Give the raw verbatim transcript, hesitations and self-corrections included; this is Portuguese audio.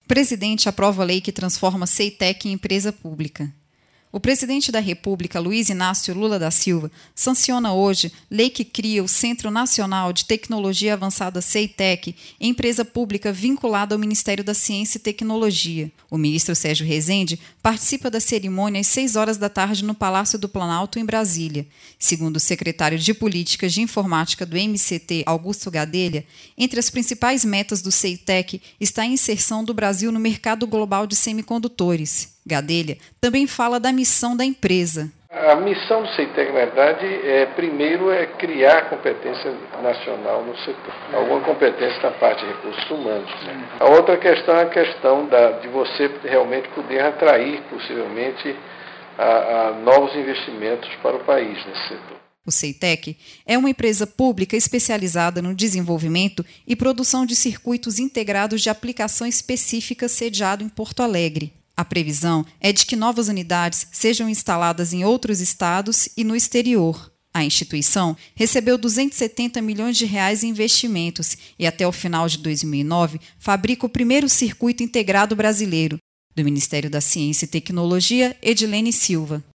O presidente aprova a lei que transforma a CEITEC em empresa pública. O presidente da República, Luiz Inácio Lula da Silva, sanciona hoje lei que cria o Centro Nacional de Tecnologia Avançada CEITEC, empresa pública vinculada ao Ministério da Ciência e Tecnologia. O ministro Sérgio Rezende participa da cerimônia às seis horas da tarde no Palácio do Planalto, em Brasília. Segundo o secretário de Políticas de Informática do M C T, Augusto Gadelha, entre as principais metas do CEITEC está a inserção do Brasil no mercado global de semicondutores. Gadelha também fala da missão da empresa. A missão do CEITEC, na verdade, é, primeiro é criar competência nacional no setor. Alguma competência na parte de recursos humanos. Né? A outra questão é a questão da, de você realmente poder atrair, possivelmente, a, a novos investimentos para o país nesse setor. O CEITEC é uma empresa pública especializada no desenvolvimento e produção de circuitos integrados de aplicação específica sediado em Porto Alegre. A previsão é de que novas unidades sejam instaladas em outros estados e no exterior. A instituição recebeu duzentos e setenta milhões de reais em investimentos e, até o final de dois mil e nove, fabrica o primeiro circuito integrado brasileiro. Do Ministério da Ciência e Tecnologia, Edilene Silva.